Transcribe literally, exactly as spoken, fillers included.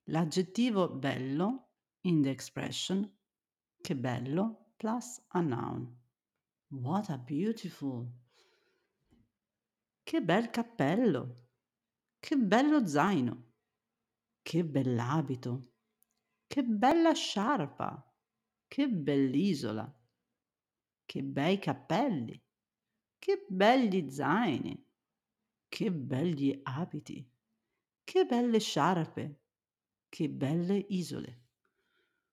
L'aggettivo bello in the expression "che bello" plus a noun. What a beautiful! Che bel cappello! Che bello zaino! Che bell'abito! Che bella sciarpa! Che bell'isola! Che bei cappelli! Che begli zaini! Che begli abiti! Che belle sciarpe! Che belle isole!